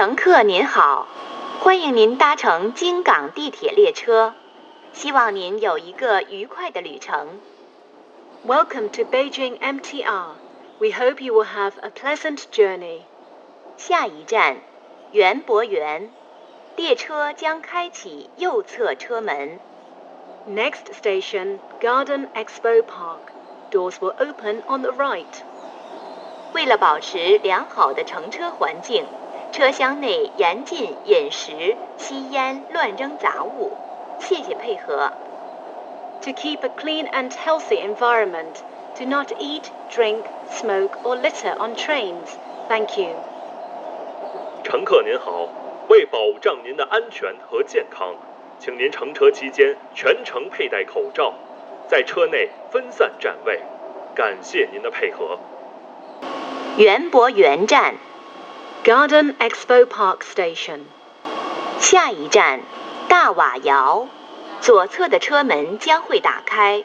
乘客您好，欢迎您搭乘京港地铁列车，希望您有一个愉快的旅程。 Welcome to Beijing MTR. We hope you will have a pleasant journey. 下一站，园博园，列车将开启右侧车门。 Next station, Garden Expo Park. Doors will open on the right. 为了保持良好的乘车环境，车厢内严禁饮食、吸烟、乱扔杂物。谢谢配合。 To keep a clean and healthy environment, do not eat, drink, smoke, or litter on trains. Thank you. 乘客您好，为保障您的安全和健康，请您乘车期间全程佩戴口罩，在车内分散站位。感谢您的配合。 园博园站 Garden Expo Park Station. 下一站，大瓦窑，左侧的车门将会打开。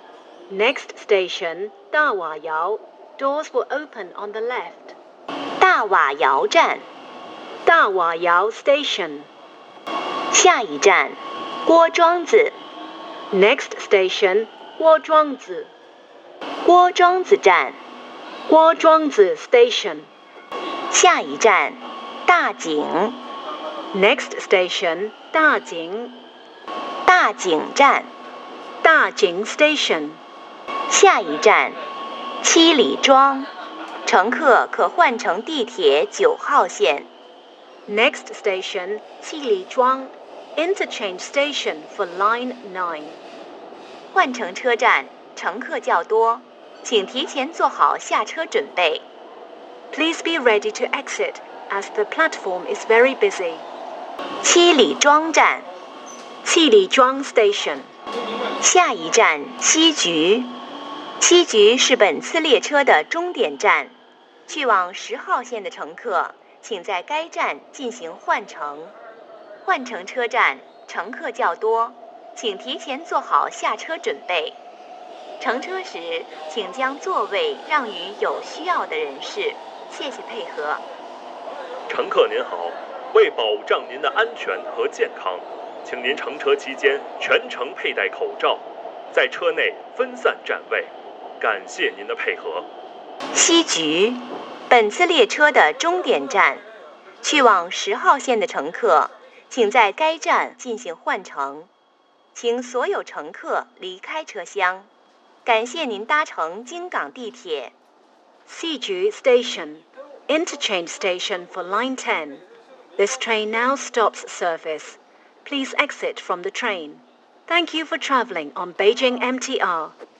Next station, Da Wa Yao. Doors will open on the left. 大瓦窑站 Da Wa Yao Station. 下一站，郭庄子 Next station, Guozhuangzi. 郭庄子站。 Guozhuangzi Station. 下一站，大井 Next station, Dajing. 大井站。 Dajing Station. 下一站，七里庄，乘客可换乘地铁9号线。 Next station, Qilizhuang. Interchange station for Line 9. 换乘车站，乘客较多，请提前做好下车准备。 Please be ready to exit, as the platform is very busy. 七里庄站。 Qilizhuang Station. 下一站，西局。西局是本次列车的终点站，去往10号线的乘客，请在该站进行换乘。换乘车站，乘客较多，请提前做好下车准备。乘车时，请将座位让予有需要的人士。谢谢配合。 乘客您好，为保障您的安全和健康，请您乘车期间全程佩戴口罩，在车内分散站位。感谢您的配合。 西局，本次列车的终点站，去往10号线的乘客，请在该站进行换乘。请所有乘客离开车厢。感谢您搭乘京港地铁。 Siju Station. Interchange station for Line 10. This train now stops service. Please exit from the train. Thank you for traveling on Beijing MTR.